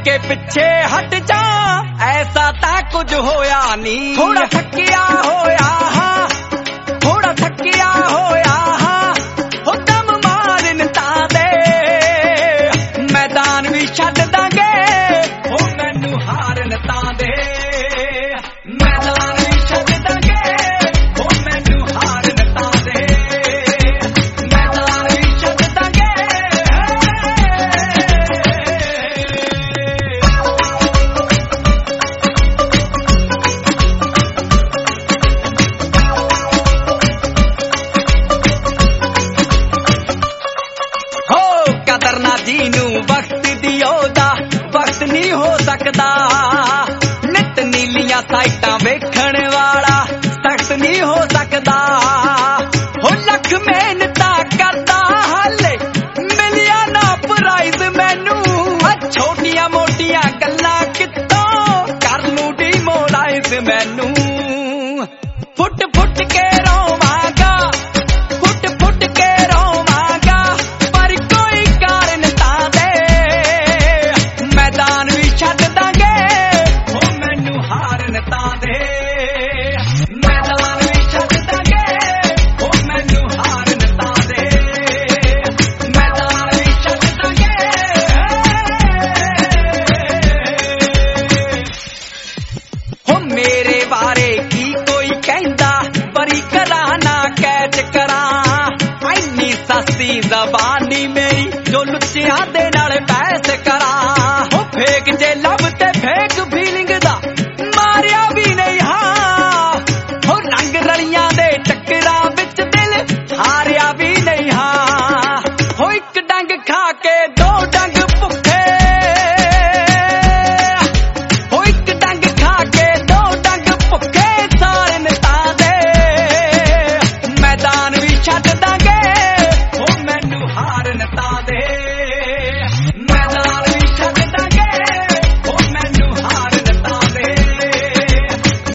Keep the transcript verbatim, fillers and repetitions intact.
के पिछे हट जा, ऐसा ता कुछ होया नी। थोड़ा थकिया होया हाँ, थोड़ा थकिया होया हाँ, हो दम मारन ता दे, मैदान भी छड्ड दांगे, हो मैनू हारन ता दे, मैदान भी छड्ड दांगे, हो मैनू हारन ता दे, मैदान भी छड्ड दांगे। हो कदर ना जीनू वक्त दियो दा, वक्त नहीं हो सकता, नित नीलियां साइटां वेखण वाला सख्त नहीं हो सकता। हो लख मेहनता करदा हाले मिलिया ना प्राइज मैनू, छोटियां मोटियां गल्लां कित्तों कर लूं डिमोलाइज मैनू। फुट फुट के रोवांगा, फुट फुट के रोवांगा, पर कोई कारण ता दे, मैदान भी छड्ड दांगे, हो मैनू हारन ता दे, मैदान भी छड्ड दांगे, हो मैनू हारन ता दे, मैदान भी छड्ड दांगे। हो मेरे बारे की कोई कहंदा, बरी करा ना कैच करा, इन्नी सस्ती जबानी मेरी जो लुच्चियां दे नाल बहस करा।